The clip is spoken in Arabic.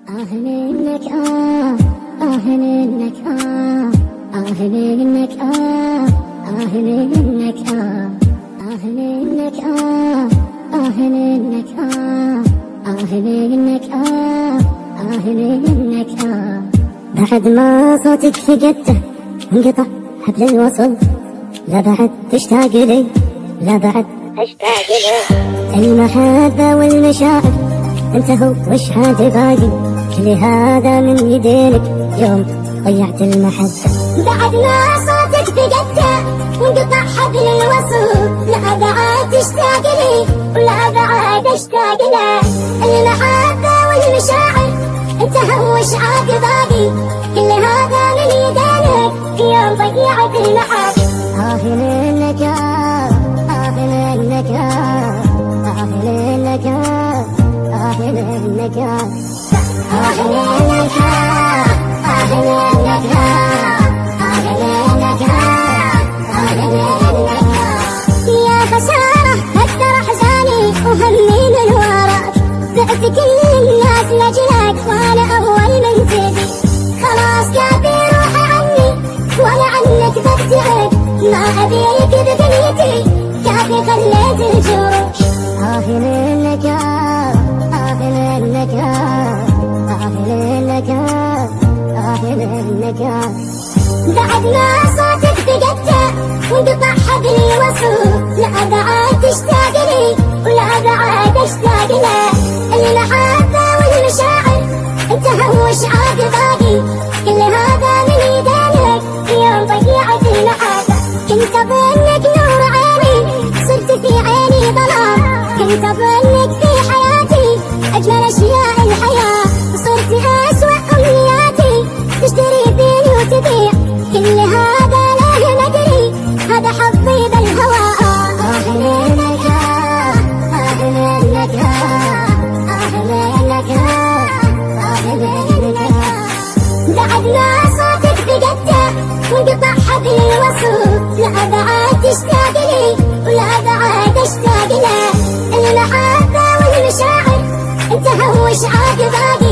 منك منك منك منك منك منك منك بعد ما صوتك فقدته وانقطع حبل الوصل، لا بعد تشتاق لي، لا بعد اشتاق لي. المحبة والمشاعر انتهوا وش عاد باقي، كل هذا من يدينك يوم ضيعت المحبة. بعد ما صوتك فقدته وانقطع حبل الوصل، لا بعد تشتاق لي ولا بعد اشتاق له. المحبة والمشاعر انتهوا وش عاد باقي، كل هذا من يدينك يوم ضيعت المحبة. منك منك منك منك يا خسارة هكثر أحزاني وهمي من وراك، بعت كل الناس لأجلك وأنا أول من تبي. خلاص كافي روحي عني وأنا عنك ببتعد، ما أبيك بدنيتي كافي خليت الجروح. منك منك منك منك بعد ما صوتك فقدته وانقطع حبل الوصل، لا بعد تشتاق لي ولا بعد اشتاق له. المحبة والمشاعر انتهوا وش عاد باقي، كل هذا من يدينك يوم ضيعت المحبة. كنت اظنك نور عيني صرت في عيني ظلام، كنت اظنك في حياتي اجمل اشياء الحياة، صرت اسوأ امنياتي تشتري فيني وتبيع. كل هذا لا ندري هذا حظي بالهوى. منك منك منك منك بعد ما صوتك فقدته وانقطع حبل الوصل، لا بعد تشتاق لي ولا بعد اشتاق له. المحبة والمشاعر انتهوا وش عاد باقي،